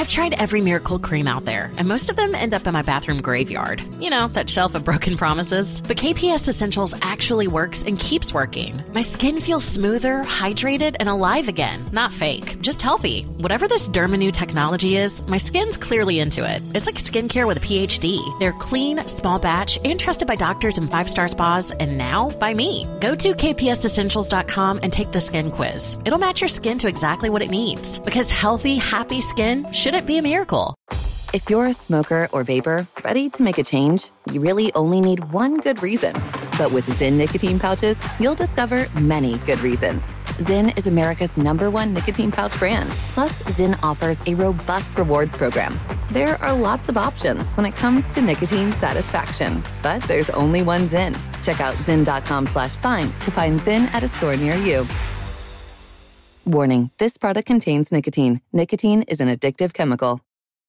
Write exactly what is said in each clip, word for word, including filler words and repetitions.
I've tried every miracle cream out there, and most of them end up in my bathroom graveyard. You know, that shelf of broken promises. But K P S Essentials actually works and keeps working. My skin feels smoother, hydrated, and alive again. Not fake, just healthy. Whatever this Dermanew technology is, my skin's clearly into it. It's like skincare with a P H D. They're clean, small batch, and trusted by doctors and five-star spas, and now by me. Go to K P S essentials dot com and take the skin quiz. It'll match your skin to exactly what it needs. Because healthy, happy skin shouldn't be a miracle. If you're a smoker or vapor, ready to make a change, you really only need one good reason. But with Zyn nicotine pouches, you'll discover many good reasons. Zyn is America's number one nicotine pouch brand. Plus, Zyn offers a robust rewards program. There are lots of options when it comes to nicotine satisfaction. But there's only one Zyn. Check out zyn dot com slash find to find Zyn at a store near you. Warning, this product contains nicotine. Nicotine is an addictive chemical.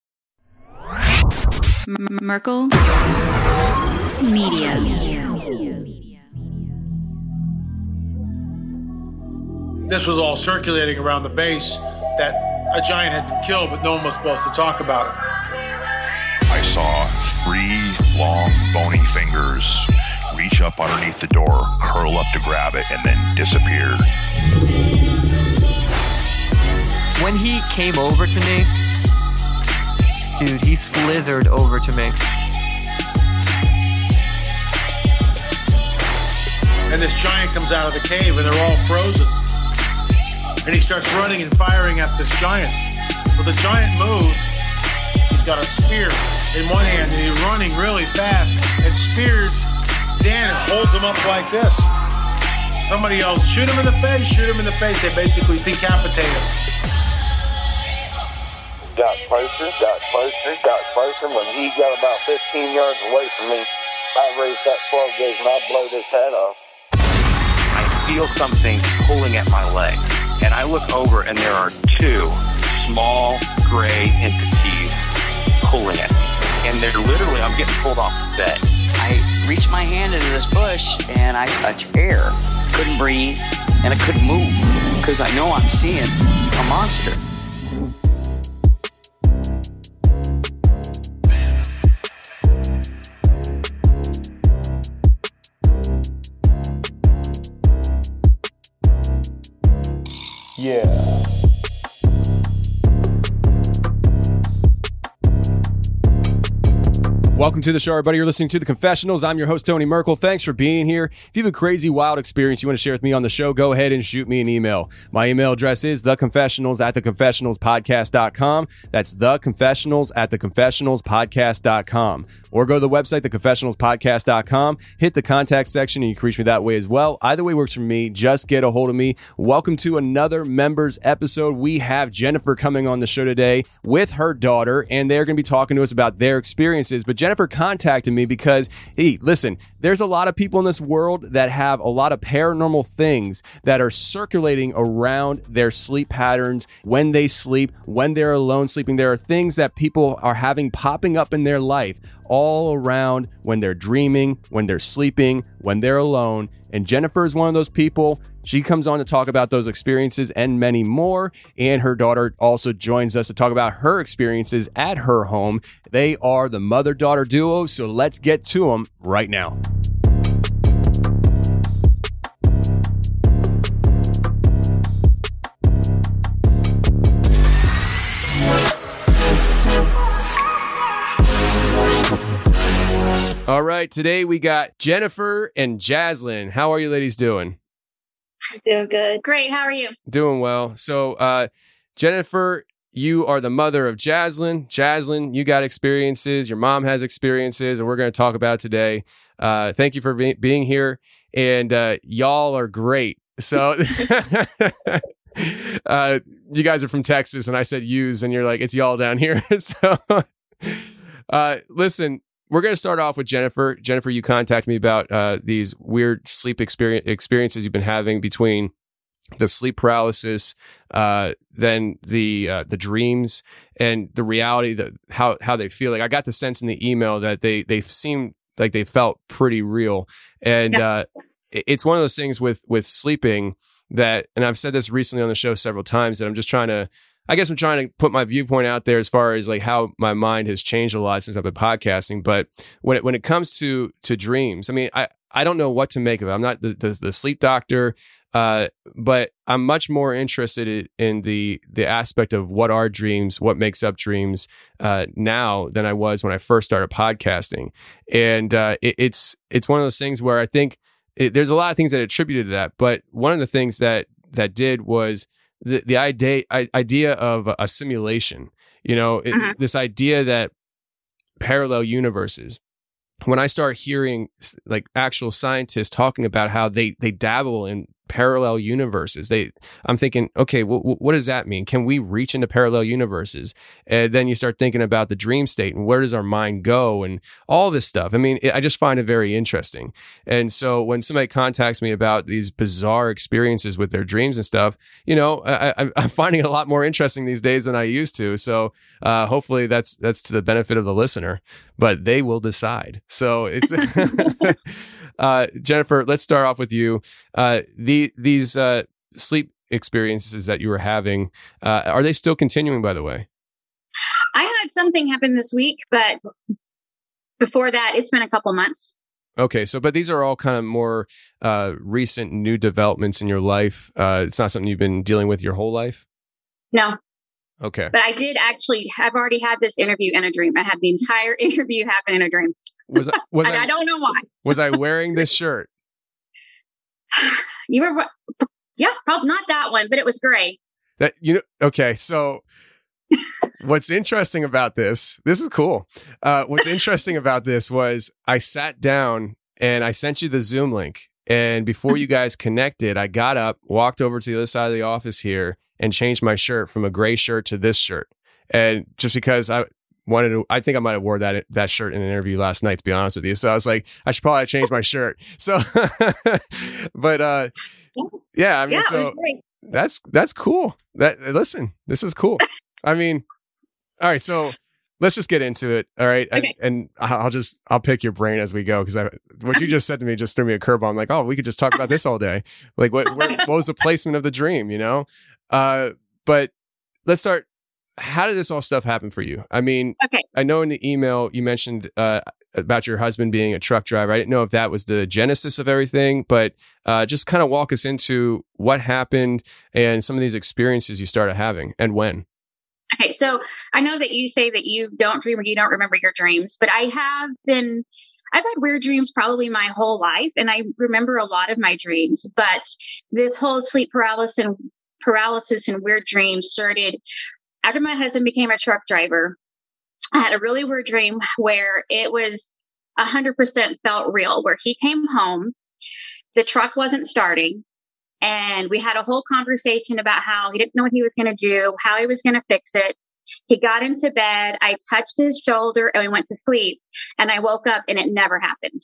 M- Merkel Media. This was all circulating around the base that a giant had been killed, but no one was supposed to talk about it. I saw three long, bony fingers reach up underneath the door, curl up to grab it, and then disappear. When he came over to me, dude, he slithered over to me. And this giant comes out of the cave and they're all frozen. And he starts running and firing at this giant. Well, the giant moves. He's got a spear in one hand and he's running really fast and spears Dan and holds him up like this. Somebody else, shoot him in the face, shoot him in the face. They basically decapitate him. Got closer, got closer, got closer. When he got about fifteen yards away from me, I raised that twelve gauge and I blowed his head off. I feel something pulling at my leg, and I look over and there are two small gray entities pulling at me. And they're literally, I'm getting pulled off the bed. I reached my hand into this bush and I touched air. Couldn't breathe and I couldn't move because I know I'm seeing a monster. Yeah. Welcome to the show, everybody. You're listening to The Confessionals. I'm your host, Tony Merkel. Thanks for being here. If you have a crazy, wild experience you want to share with me on the show, go ahead and shoot me an email. My email address is theconfessionals at theconfessionalspodcast dot com. That's theconfessionals at theconfessionalspodcast dot com. Or go to the website, the confessionals podcast dot com. Hit the contact section, and you can reach me that way as well. Either way works for me. Just get a hold of me. Welcome to another members episode. We have Jennifer coming on the show today with her daughter, and they're going to be talking to us about their experiences. But Jennifer contacted me because, hey, listen, there's a lot of people in this world that have a lot of paranormal things that are circulating around their sleep patterns, when they sleep, when they're alone sleeping. There are things that people are having popping up in their life all around when they're dreaming, when they're sleeping, when they're alone. And Jennifer is one of those people. She comes on to talk about those experiences and many more. And her daughter also joins us to talk about her experiences at her home. They are the mother-daughter duo. So let's get to them right now. All right, today we got Jennifer and Jaslyn. How are you ladies doing? Doing good. Great. How are you? Doing well. So, uh, Jennifer, you are the mother of Jaslyn. Jaslyn, you got experiences. Your mom has experiences, and we're going to talk about today. Uh, thank you for be- being here. And uh, y'all are great. So, uh, you guys are from Texas, and I said yous, and you're like, it's y'all down here. So, uh, listen. We're going to start off with Jennifer. Jennifer, you contacted me about uh, these weird sleep experience, experiences you've been having between the sleep paralysis, uh, then the uh, the dreams, and the reality, that how how they feel. Like I got the sense in the email that they they seemed like they felt pretty real, and yeah. uh, it's one of those things with with sleeping that, and I've said this recently on the show several times, that I'm just trying to I guess I'm trying to put my viewpoint out there as far as like how my mind has changed a lot since I've been podcasting. But when it, when it comes to, to dreams, I mean, I, I don't know what to make of it. I'm not the, the, the sleep doctor, uh, but I'm much more interested in the, the aspect of what are dreams, what makes up dreams, uh, now than I was when I first started podcasting. And, uh, it, it's, it's one of those things where I think it, there's a lot of things that attributed to that. But one of the things that, that did was the, the idea, idea of a simulation, you know, it, Uh-huh. this idea that parallel universes. When I start hearing like actual scientists talking about how they, they dabble in parallel universes, they, I'm thinking, okay, w- w- what does that mean? Can we reach into parallel universes? And then you start thinking about the dream state and where does our mind go and all this stuff. I mean, it, I just find it very interesting. And so when somebody contacts me about these bizarre experiences with their dreams and stuff, you know, I, I, I'm finding it a lot more interesting these days than I used to. So uh, hopefully that's that's to the benefit of the listener, but they will decide. So it's uh, Jennifer, let's start off with you. Uh, the these uh, sleep experiences that you were having, uh, are they still continuing, by the way? I had something happen this week, but before that, it's been a couple months. Okay, so but these are all kind of more uh, recent new developments in your life. Uh, it's not something you've been dealing with your whole life? No. Okay. But I did actually, I've already had this interview in a dream. I had the entire interview happen in a dream. Was I, was and I, I don't know why. Was I wearing this shirt? You were, yeah, probably not that one, but it was gray. That you know. Okay, so what's interesting about this? This is cool. Uh, what's interesting about this was I sat down and I sent you the Zoom link, and before you guys connected, I got up, walked over to the other side of the office here, and changed my shirt from a gray shirt to this shirt, and just because I. Wanted to, I think I might have wore that that shirt in an interview last night, to be honest with you. So I was like, I should probably change my shirt. So, but uh, yeah, I mean, Yeah, it so was great. that's that's cool. That listen, this is cool. I mean, all right, so let's just get into it. All right, Okay. and, and I'll just I'll pick your brain as we go because I what you just said to me just threw me a curveball. I'm like, oh, we could just talk about this all day. Like, what where, what was the placement of the dream? You know, uh, but let's start. How did this all stuff happen for you? I mean, Okay. I know in the email you mentioned uh, about your husband being a truck driver. I didn't know if that was the genesis of everything, but uh, just kind of walk us into what happened and some of these experiences you started having and when. Okay, so I know that you say that you don't dream or you don't remember your dreams, but I have been, I've had weird dreams probably my whole life, and I remember a lot of my dreams, but this whole sleep paralysis and paralysis and weird dreams started after my husband became a truck driver. I had a really weird dream where it was one hundred percent felt real, where he came home, the truck wasn't starting, and we had a whole conversation about how he didn't know what he was going to do, how he was going to fix it. He got into bed, I touched his shoulder, and we went to sleep, and I woke up and it never happened.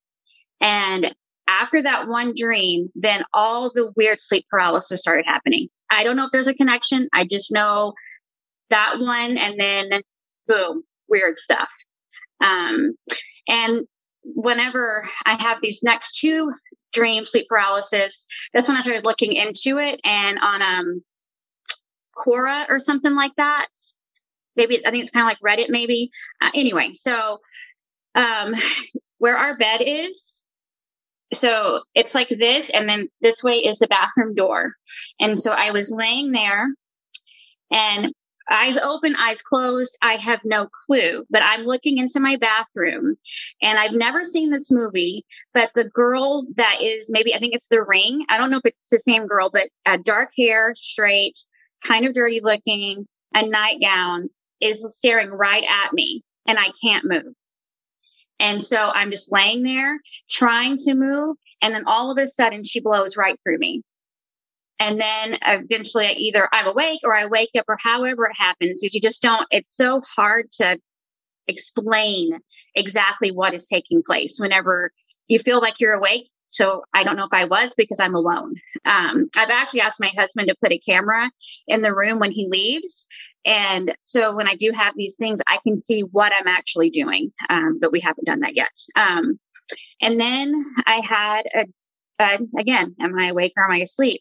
And after that one dream, then all the weird sleep paralysis started happening. I don't know if there's a connection. I just know that one, and then boom, weird stuff. Um, and whenever I have these next two dreams, sleep paralysis, that's when I started looking into it, and on um, Quora or something like that. Maybe it's, I think it's kind of like Reddit, maybe. Uh, anyway, so um, where our bed is, so it's like this, and then this way is the bathroom door. And so I was laying there, and eyes open, eyes closed. I have no clue, but I'm looking into my bathroom, and I've never seen this movie, but the girl that is maybe, I think it's The Ring. I don't know if it's the same girl, but uh, dark hair, straight, kind of dirty looking, a nightgown, is staring right at me, and I can't move. And so I'm just laying there trying to move. And then all of a sudden she blows right through me. And then eventually I either I'm awake or I wake up, or however it happens, because you just don't, it's so hard to explain exactly what is taking place whenever you feel like you're awake. So I don't know if I was, because I'm alone. Um, I've actually asked my husband to put a camera in the room when he leaves. And so when I do have these things, I can see what I'm actually doing. Um, but we haven't done that yet. Um, and then I had a, a, again, am I awake or am I asleep?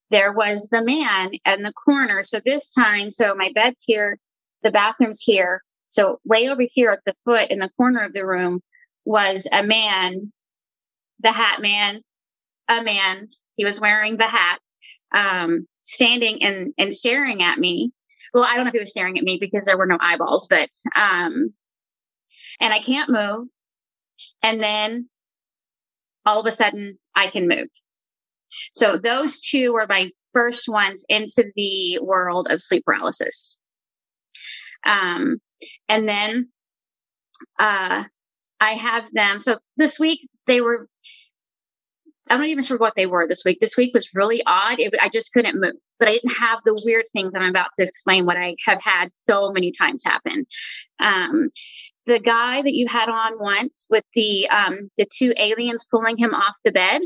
there was the man in the corner. So this time, so my bed's here, the bathroom's here. So way over here at the foot in the corner of the room was a man, the hat man, a man. He was wearing the hat, um, standing and, and staring at me. Well, I don't know if he was staring at me because there were no eyeballs, but, um, and I can't move. And then all of a sudden I can move. So those two were my first ones into the world of sleep paralysis. Um, and then, uh, I have them. So this week they were, I'm not even sure what they were this week. This week was really odd. It, I just couldn't move, but I didn't have the weird things that I'm about to explain, what I have had so many times happen. Um, the guy that you had on once with the, um, the two aliens pulling him off the bed.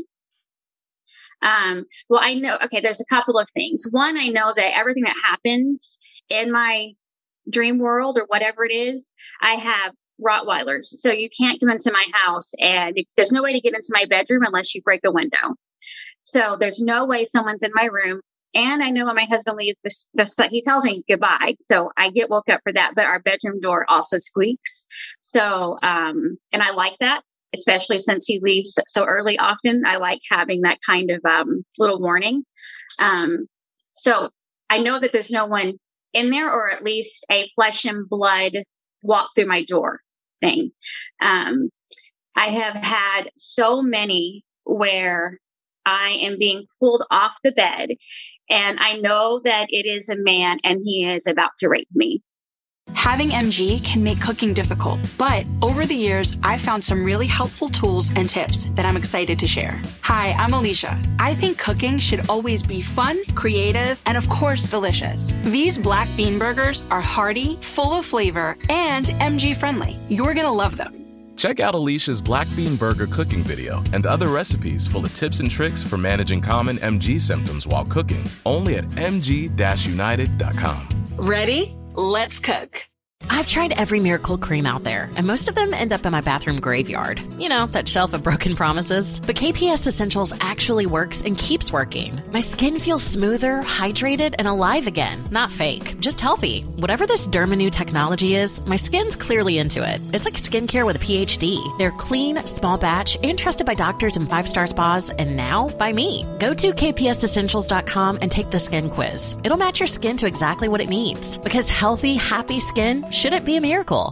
Um, well, I know, okay, there's a couple of things. One, I know that everything that happens in my dream world or whatever it is, I have Rottweilers. So you can't come into my house, and there's no way to get into my bedroom unless you break a window. So there's no way someone's in my room. And I know when my husband leaves, he tells me goodbye. So I get woke up for that, but our bedroom door also squeaks. So, um, and I like that, especially since he leaves so early often. I like having that kind of, um, little warning. Um, so I know that there's no one in there, or at least a flesh and blood walk through my door thing. Um, I have had so many where I am being pulled off the bed, and I know that it is a man and he is about to rape me. Having M G can make cooking difficult, but over the years, I've found some really helpful tools and tips that I'm excited to share. Hi, I'm Alicia. I think cooking should always be fun, creative, and of course, delicious. These black bean burgers are hearty, full of flavor, and M G friendly. You're gonna love them. Check out Alicia's Black Bean Burger cooking video and other recipes full of tips and tricks for managing common M G symptoms while cooking, only at m g dash united dot com. Ready? Let's cook. I've tried every miracle cream out there, and most of them end up in my bathroom graveyard. You know, that shelf of broken promises. But K P S Essentials actually works and keeps working. My skin feels smoother, hydrated, and alive again. Not fake, just healthy. Whatever this Dermanew technology is, my skin's clearly into it. It's like skincare with a P H D. They're clean, small batch, and trusted by doctors and five-star spas, and now by me. Go to k p s essentials dot com and take the skin quiz. It'll match your skin to exactly what it needs. Because healthy, happy skin shouldn't be a miracle.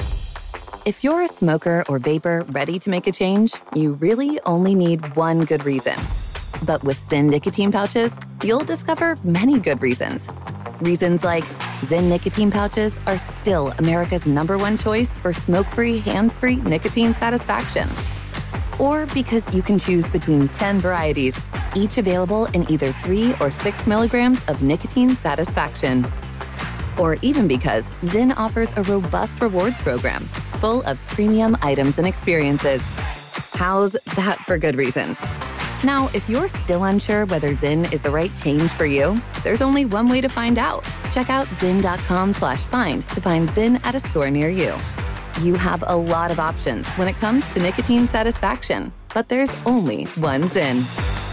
If you're a smoker or vapor ready to make a change, you really only need one good reason. But with Zyn nicotine pouches, you'll discover many good reasons. Reasons like Zyn nicotine pouches are still America's number one choice for smoke-free, hands-free nicotine satisfaction. Or because you can choose between ten varieties, each available in either three or six milligrams of nicotine satisfaction. Or even because Zyn offers a robust rewards program full of premium items and experiences. How's that for good reasons? Now, if you're still unsure whether Zyn is the right change for you, there's only one way to find out. Check out zyn.com slash find to find Zyn at a store near you. You have a lot of options when it comes to nicotine satisfaction, but there's only one Zyn.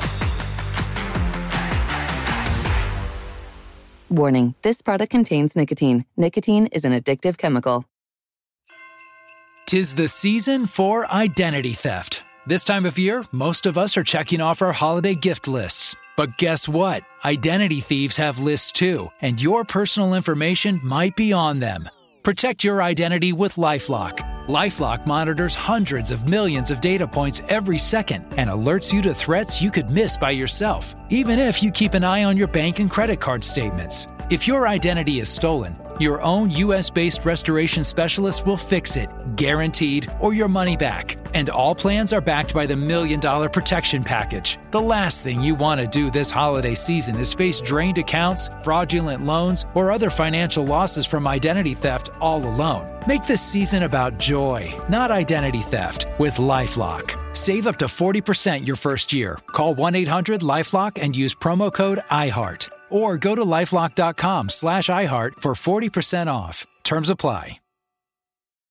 Warning, this product contains nicotine. Nicotine is an addictive chemical. 'Tis the season for identity theft. This time of year, most of us are checking off our holiday gift lists. But guess what? Identity thieves have lists too, and your personal information might be on them. Protect your identity with LifeLock. LifeLock monitors hundreds of millions of data points every second and alerts you to threats you could miss by yourself, even if you keep an eye on your bank and credit card statements. If your identity is stolen, your own U S-based restoration specialist will fix it, guaranteed, or your money back. And all plans are backed by the Million Dollar Protection Package. The last thing you want to do this holiday season is face drained accounts, fraudulent loans, or other financial losses from identity theft all alone. Make this season about joy, not identity theft, with LifeLock. Save up to forty percent your first year. Call one eight hundred LifeLock and use promo code iHeart. Or go to lifelock.com slash iHeart for forty percent off. Terms apply.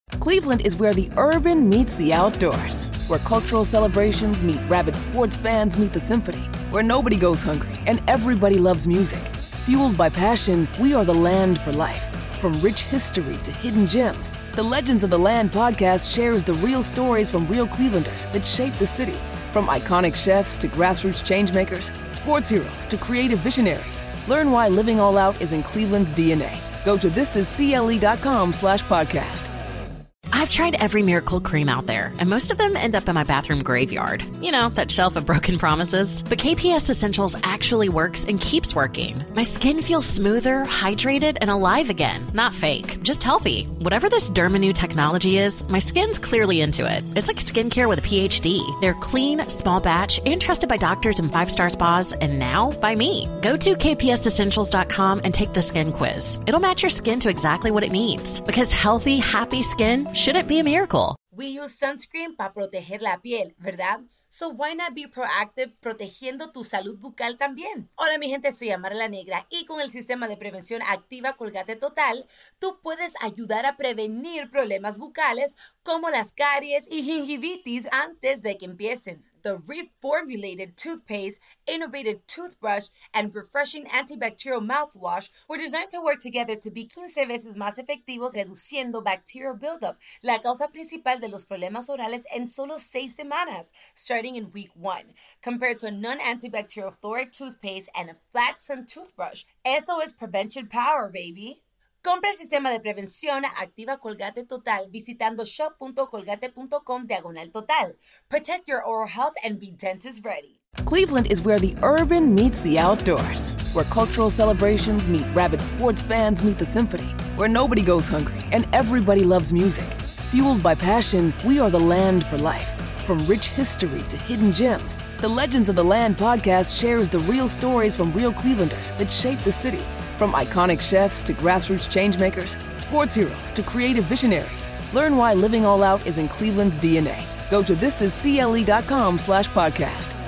Cleveland is where the urban meets the outdoors, where cultural celebrations meet rabid sports fans meet the symphony, where nobody goes hungry and everybody loves music. Fueled by passion, we are the land for life. From rich history to hidden gems, the Legends of the Land podcast shares the real stories from real Clevelanders that shape the city. From iconic chefs to grassroots changemakers, sports heroes to creative visionaries, learn why living all out is in Cleveland's D N A. Go to thisiscle.com slash podcast. I've tried every Miracle cream out there, and most of them end up in my bathroom graveyard. You know, that shelf of broken promises. But K P S Essentials actually works and keeps working. My skin feels smoother, hydrated, and alive again. Not fake, just healthy. Whatever this Dermanew technology is, my skin's clearly into it. It's like skincare with a P H D. They're clean, small batch, and trusted by doctors and five-star spas, and now by me. Go to k p s essentials dot com and take the skin quiz. It'll match your skin to exactly what it needs. Because healthy, happy skin shouldn't be a miracle. We use sunscreen para proteger la piel, ¿verdad? So why not be proactive protegiendo tu salud bucal también? Hola mi gente, soy Amara la Negra y con el sistema de prevención Activa Colgate Total, tú puedes ayudar a prevenir problemas bucales como las caries y gingivitis antes de que empiecen. The reformulated toothpaste, innovative toothbrush, and refreshing antibacterial mouthwash were designed to work together to be quince veces más efectivos reduciendo bacterial buildup, la causa principal de los problemas orales en solo seis semanas, starting in week one, compared to a non-antibacterial fluoride toothpaste and a flat-sun toothbrush. Eso es prevention power, baby. Compra el sistema de prevención Activa Colgate Total visitando shop.colgate.com diagonal total. Protect your oral health and be dentist ready. Cleveland is where the urban meets the outdoors, where cultural celebrations meet rabid sports fans meet the symphony, where nobody goes hungry and everybody loves music. Fueled by passion, we are the land for life. From rich history to hidden gems, the Legends of the Land podcast shares the real stories from real Clevelanders that shape the city. From iconic chefs to grassroots changemakers, sports heroes to creative visionaries, learn why living all out is in Cleveland's D N A. Go to thisiscle.com slash podcast.